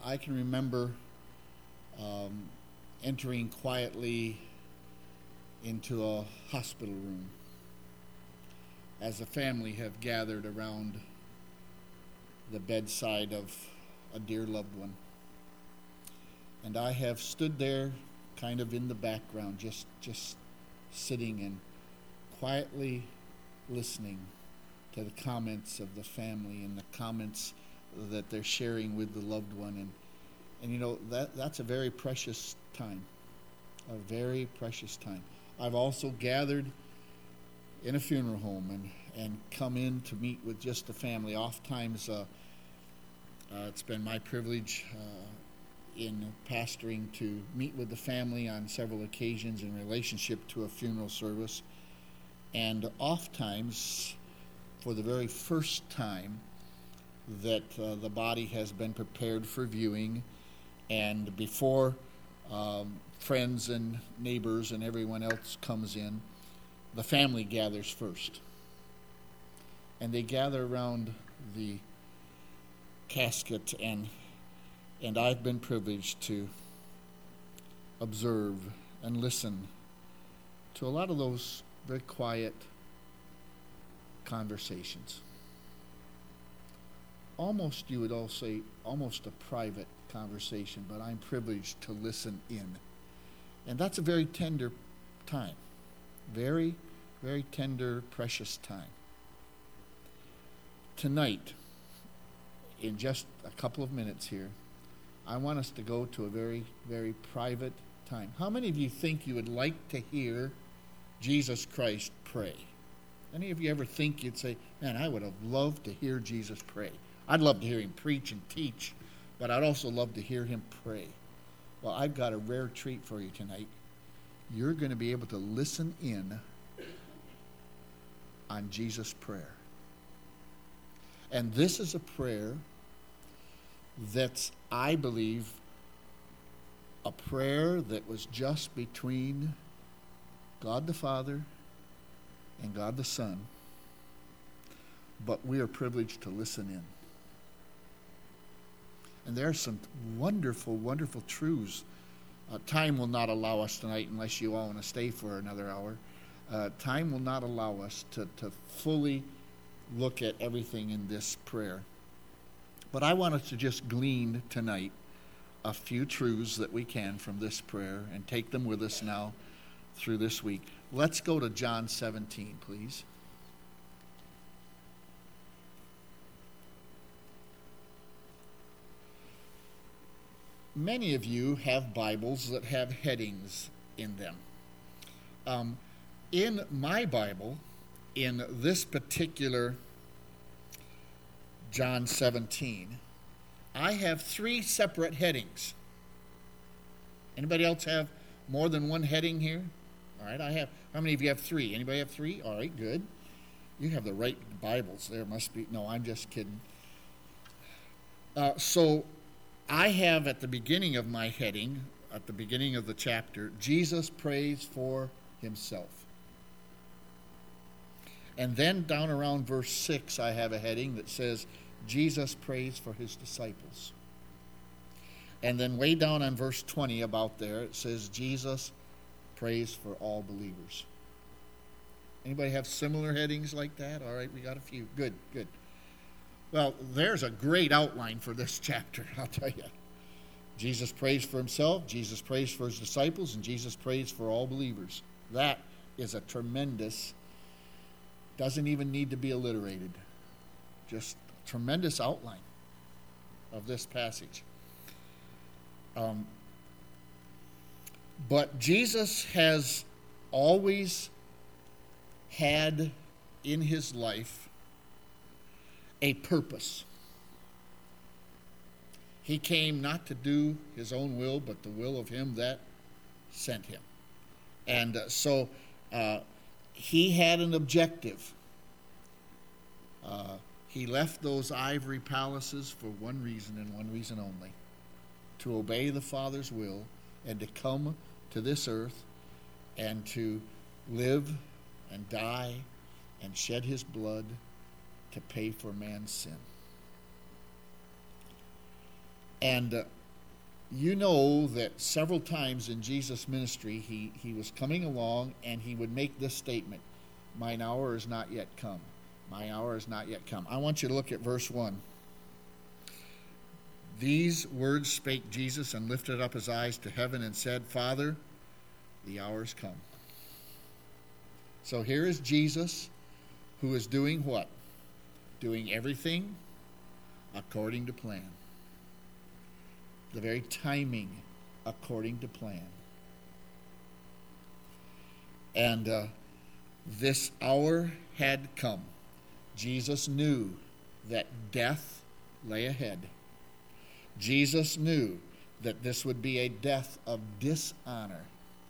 I can remember entering quietly into a hospital room as a family have gathered around the bedside of a dear loved one. And I have stood there kind of in the background, just sitting and quietly listening to the comments of the family and the comments that they're sharing with the loved one. And you know, that's a very precious time. A very precious time. I've also gathered in a funeral home and come in to meet with just the family. Oftentimes, it's been my privilege in pastoring to meet with the family on several occasions in relationship to a funeral service. And oftentimes, for the very first time that the body has been prepared for viewing, and before friends and neighbors and everyone else comes in, the family gathers first. And they gather around the casket, and I've been privileged to observe and listen to a lot of those very quiet conversations. Almost, you would all say, almost a private conversation, but I'm privileged to listen in. And that's a very tender time. Very, very tender, precious time. Tonight, in just a couple of minutes here, I want us to go to a very, very private time. How many of you think you would like to hear Jesus Christ pray? Any of you ever think you'd say, man, I would have loved to hear Jesus pray? I'd love to hear him preach and teach, but I'd also love to hear him pray. Well, I've got a rare treat for you tonight. You're going to be able to listen in on Jesus' prayer. And this is a prayer that's, I believe, a prayer that was just between God the Father and God the Son, but we are privileged to listen in. And there are some wonderful, wonderful truths. Time will not allow us tonight, unless you all want to stay for another hour. Time will not allow us to fully look at everything in this prayer. But I want us to just glean tonight a few truths that we can from this prayer and take them with us now through this week. Let's go to John 17, please. Many of you have Bibles that have headings in them. In my Bible, in this particular John 17, I have 3 separate headings. Anybody else have more than one heading here? All right, I have. How many of you have 3? Anybody have 3? All right, good. You have the right Bibles. There must be. No, I'm just kidding. So I have at the beginning of my heading, at the beginning of the chapter, Jesus prays for himself. And then down around verse 6, I have a heading that says, Jesus prays for his disciples. And then way down on verse 20 about there, it says, Jesus prays for all believers. Anybody have similar headings like that? All right, we got a few. Good, good. Well, there's a great outline for this chapter, I'll tell you. Jesus prays for himself, Jesus prays for his disciples, and Jesus prays for all believers. That is a tremendous, doesn't even need to be alliterated, just a tremendous outline of this passage. But Jesus has always had in his life a purpose. He came not to do his own will, but the will of him that sent him. And so he had an objective. He left those ivory palaces for one reason and one reason only: to obey the Father's will and to come to this earth and to live and die and shed his blood to pay for man's sin. And You know that several times in Jesus' ministry, he was coming along and he would make this statement, "Mine hour is not yet come. My hour is not yet come." I want you to look at verse 1. "These words spake Jesus, and lifted up his eyes to heaven, and said, Father, the hour is come." So here is Jesus, who is doing what? Doing everything according to plan. The very timing according to plan. And this hour had come. Jesus knew that death lay ahead. Jesus knew that this would be a death of dishonor.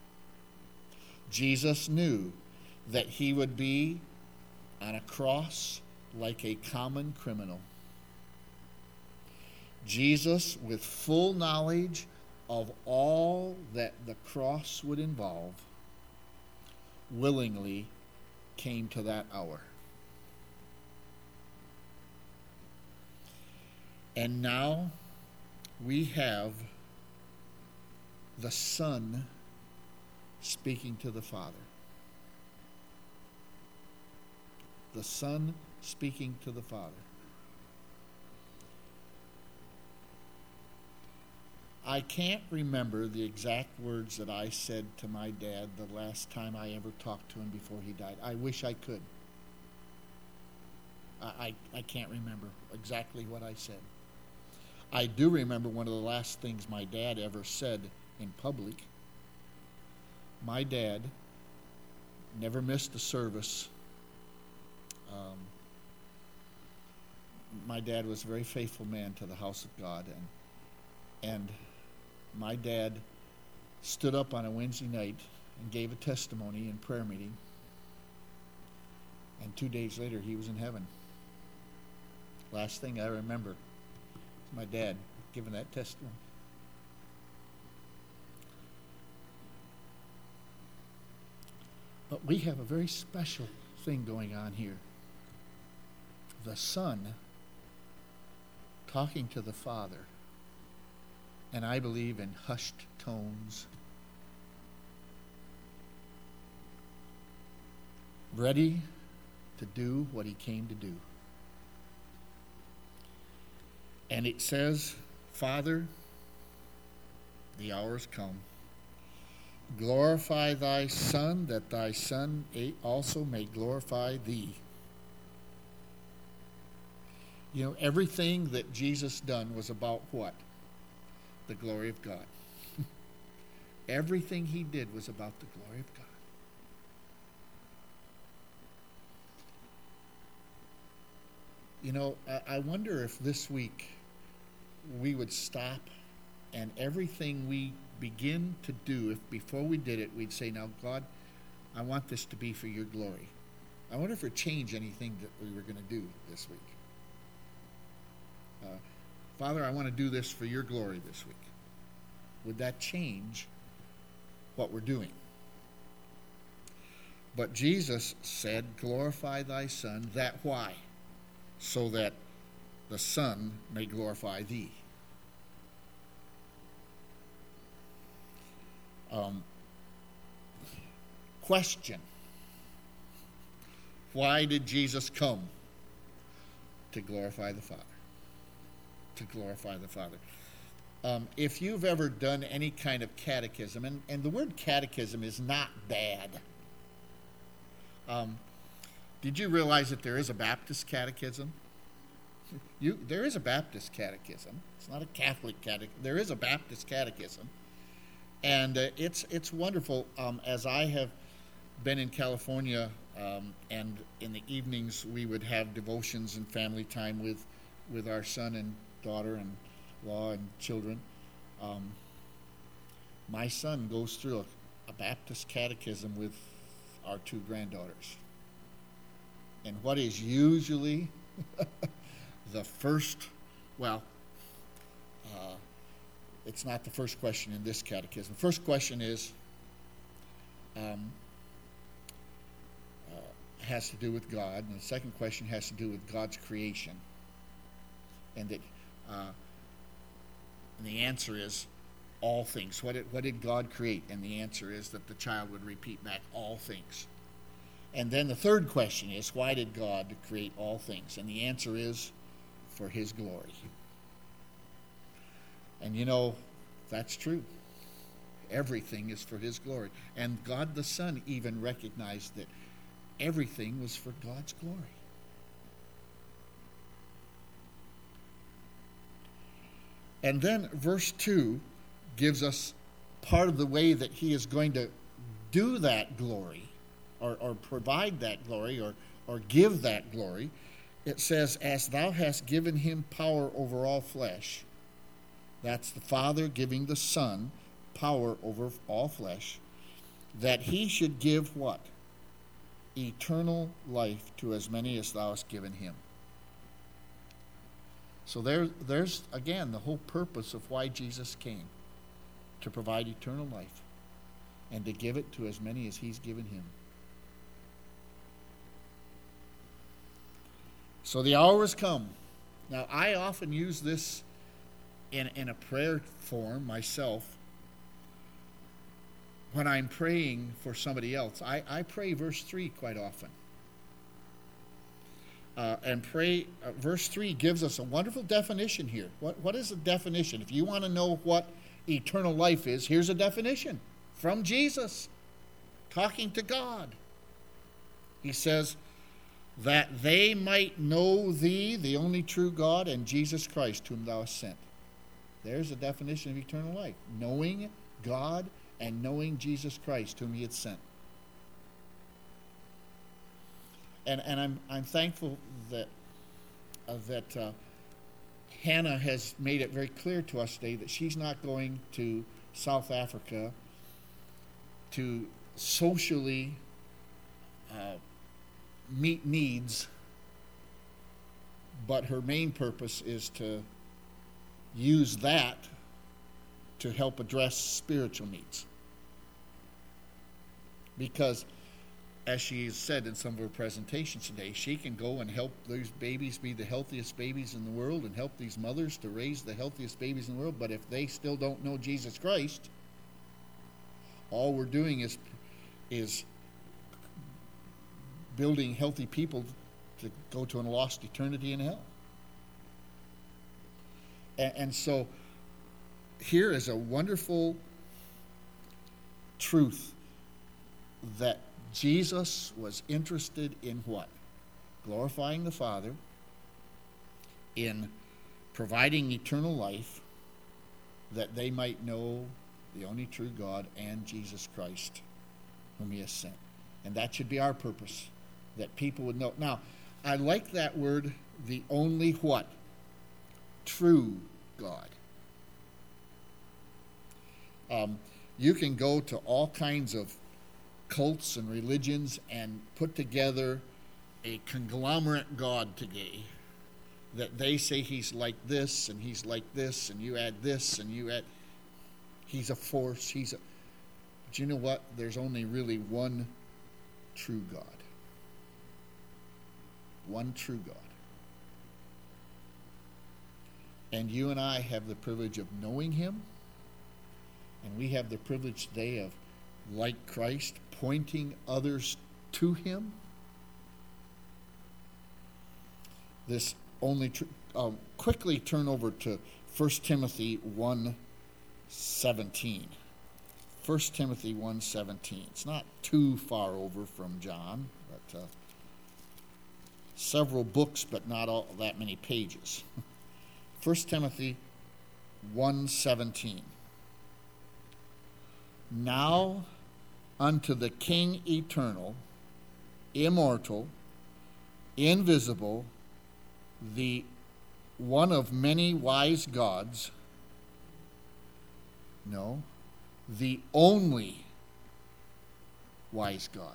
Jesus knew that he would be on a cross like a common criminal. Jesus, with full knowledge of all that the cross would involve, willingly came to that hour. And now we have the Son speaking to the Father. The Son speaking to the Father. I can't remember the exact words that I said to my dad the last time I ever talked to him before he died. I wish I could. I can't remember exactly what I said. I do remember one of the last things my dad ever said in public. My dad never missed a service. My dad was a very faithful man to the house of God, and my dad stood up on a Wednesday night and gave a testimony in prayer meeting, and 2 days later he was in heaven. Last thing I remember is my dad giving that testimony. But we have a very special thing going on here. The Son talking to the Father, and I believe in hushed tones, ready to do what he came to do. And it says, Father, the hour's come. Glorify thy Son, that thy Son also may glorify thee. You know, everything that Jesus done was about what? The glory of God. Everything he did was about the glory of God. You know, I wonder if this week we would stop and everything we begin to do, if before we did it, we'd say, now, God, I want this to be for your glory. I wonder if it would change anything that we were going to do this week. Father, I want to do this for your glory this week. Would that change what we're doing? But Jesus said, glorify thy Son, that why? So that the Son may glorify thee. Question. Why did Jesus come? To glorify the Father. To glorify the Father. If you've ever done any kind of catechism, and the word catechism is not bad. Did you realize that there is a Baptist catechism? There is a Baptist catechism. It's not a Catholic catechism. There is a Baptist catechism. And it's wonderful. As I have been in California, and in the evenings we would have devotions and family time with our son and daughter-in-law and children. My son goes through a Baptist catechism with our two granddaughters. And what is usually the first, it's not the first question in this catechism. The first question is, has to do with God, and the second question has to do with God's creation. And that, and the answer is, all things. What did God create? And the answer is that the child would repeat back, all things. And then the third question is, why did God create all things? And the answer is, for his glory. And you know, that's true. Everything is for his glory. And God the Son even recognized that everything was for God's glory. And then verse 2 gives us part of the way that he is going to do that glory, or provide that glory, or give that glory. It says, as thou hast given him power over all flesh. That's the Father giving the Son power over all flesh, that he should give what? Eternal life to as many as thou hast given him. So there's, again, the whole purpose of why Jesus came, to provide eternal life and to give it to as many as he's given him. So the hour has come. Now, I often use this in a prayer form myself. When I'm praying for somebody else, I pray verse 3 quite often. Verse 3 gives us a wonderful definition here. What is the definition? If you want to know what eternal life is, here's a definition from Jesus, talking to God. He says, that they might know thee, the only true God, and Jesus Christ, whom thou hast sent. There's a definition of eternal life. Knowing God and knowing Jesus Christ, whom he had sent. And I'm thankful that Hannah has made it very clear to us today that she's not going to South Africa to socially meet needs, but her main purpose is to use that to help address spiritual needs. Because, as she has said in some of her presentations today, she can go and help those babies be the healthiest babies in the world and help these mothers to raise the healthiest babies in the world, but if they still don't know Jesus Christ, all we're doing is building healthy people to go to a lost eternity in hell. And so here is a wonderful truth that Jesus was interested in what? Glorifying the Father, in providing eternal life, that they might know the only true God and Jesus Christ, whom he has sent. And that should be our purpose, that people would know. Now, I like that word, the only what? True God. You can go to all kinds of cults and religions and put together a conglomerate God today that they say he's like this and he's like this, and you add this and you add, he's a force, but you know what? There's only really one true God. One true God. And you and I have the privilege of knowing him, and we have the privilege today of, like Christ, pointing others to him. This only quickly turn over to 1 Timothy 1:17. 1 Timothy 1:17. It's not too far over from John, but several books, but not all that many pages. 1 Timothy 1:17. Now unto the King eternal, immortal, invisible, the one of many wise gods, no, the only wise God,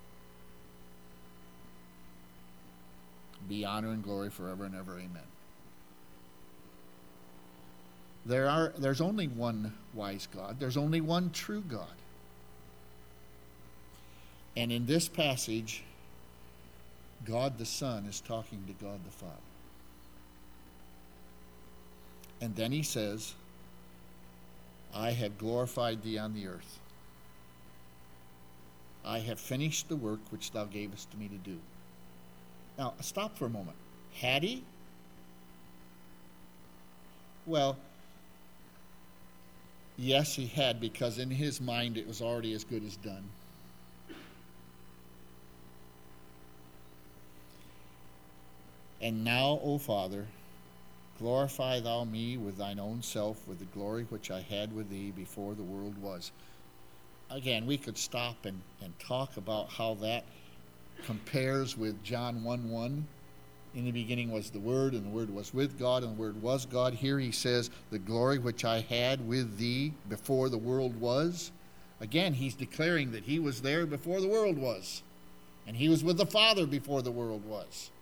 be honor and glory forever and ever. Amen. There's only one wise God. There's only one true God. And in this passage, God the Son is talking to God the Father. And then he says, I have glorified thee on the earth. I have finished the work which thou gavest me to do. Now, stop for a moment. Had he? Well, yes, he had, because in his mind it was already as good as done. And now, O Father, glorify thou me with thine own self, with the glory which I had with thee before the world was. Again, we could stop and talk about how that compares with John 1:1. In the beginning was the Word, and the Word was with God, and the Word was God. Here he says, the glory which I had with thee before the world was. Again, he's declaring that he was there before the world was. And he was with the Father before the world was.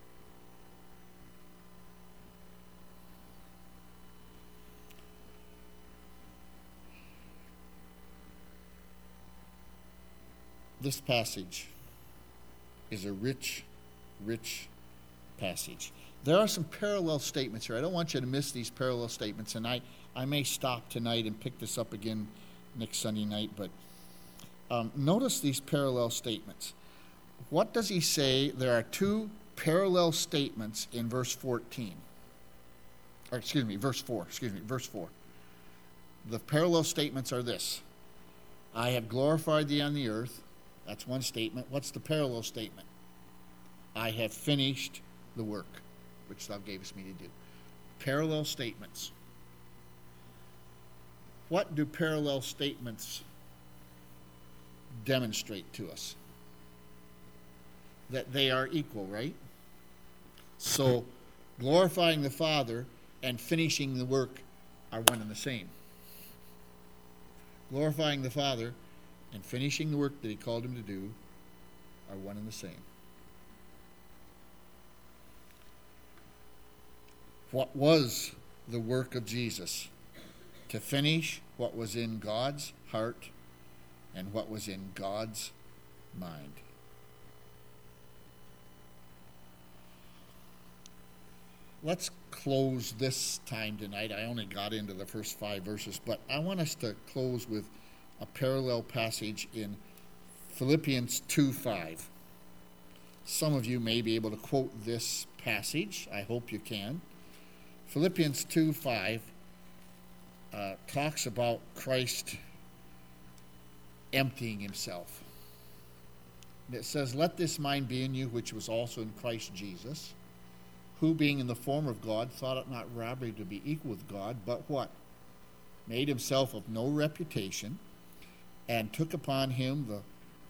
This passage is a rich, rich passage. There are some parallel statements here. I don't want you to miss these parallel statements, and I may stop tonight and pick this up again next Sunday night, but notice these parallel statements. What does he say? There are two parallel statements in verse 14. Or verse 4. Verse 4. The parallel statements are this. I have glorified thee on the earth. That's one statement. What's the parallel statement? I have finished the work which thou gavest me to do. Parallel statements. What do parallel statements demonstrate to us? That they are equal, right? So, glorifying the Father and finishing the work are one and the same. Glorifying the Father and finishing the work that he called him to do are one and the same. What was the work of Jesus? To finish what was in God's heart and what was in God's mind. Let's close this time tonight. I only got into the first 5 verses, but I want us to close with a parallel passage in Philippians 2:5. Some of you may be able to quote this passage. I hope you can. Philippians 2:5 talks about Christ emptying himself. And it says, let this mind be in you, which was also in Christ Jesus, who being in the form of God, thought it not robbery to be equal with God, but what? Made himself of no reputation, and took upon him the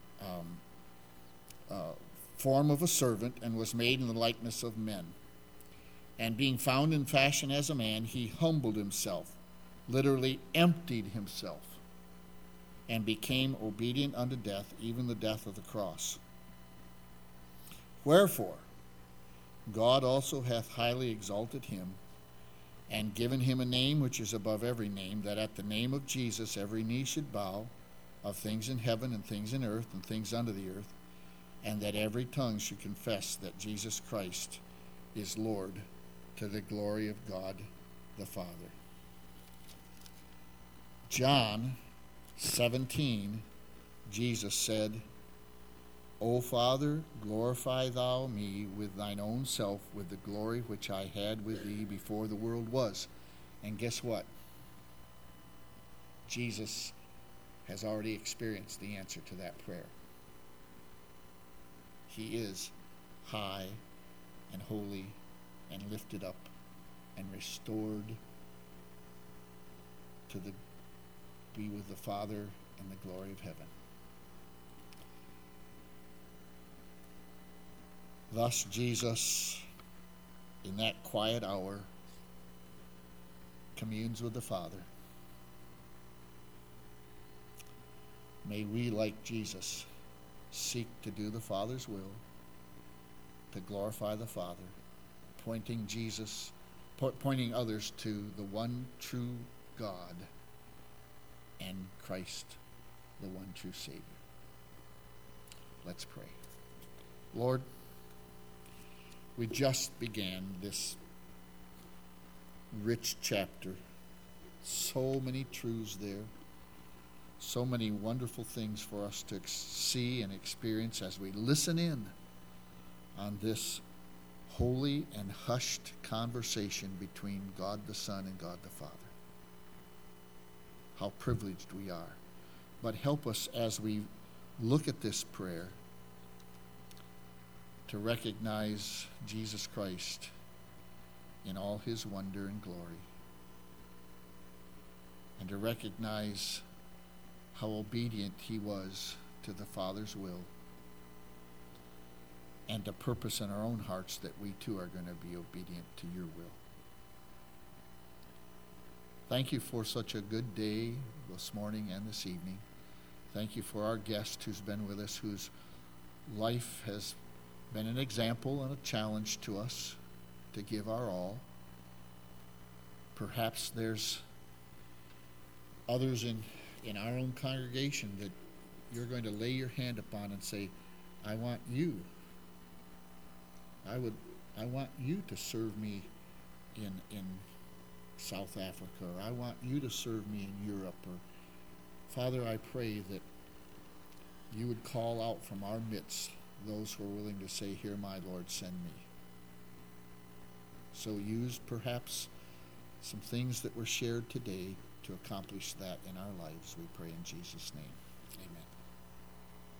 form of a servant, and was made in the likeness of men. And being found in fashion as a man, he humbled himself, literally emptied himself, and became obedient unto death, even the death of the cross. Wherefore, God also hath highly exalted him, and given him a name which is above every name, that at the name of Jesus every knee should bow, of things in heaven and things in earth and things under the earth, and that every tongue should confess that Jesus Christ is Lord, to the glory of God the Father. John 17, Jesus said, O Father, glorify thou me with thine own self, with the glory which I had with thee before the world was. And guess what? Jesus has already experienced the answer to that prayer. He is high and holy and lifted up and restored to be with the Father in the glory of heaven. Thus Jesus, in that quiet hour, communes with the Father. May we, like Jesus, seek to do the Father's will, to glorify the Father, pointing others to the one true God and Christ, the one true Savior. Let's pray. Lord, we just began this rich chapter, so many truths there, so many wonderful things for us to see and experience as we listen in on this holy and hushed conversation between God the Son and God the Father. How privileged we are. But help us as we look at this prayer to recognize Jesus Christ in all his wonder and glory, and to recognize how obedient he was to the Father's will, and to purpose in our own hearts that we too are going to be obedient to your will. Thank you for such a good day this morning and this evening. Thank you for our guest who's been with us, whose life has been an example and a challenge to us to give our all. Perhaps there's others in our own congregation that you're going to lay your hand upon and say, I want you. I want you to serve me in South Africa, or I want you to serve me in Europe, or Father, I pray that you would call out from our midst those who are willing to say, here, my Lord, send me. So use perhaps some things that were shared today to accomplish that in our lives, we pray in Jesus' name. Amen.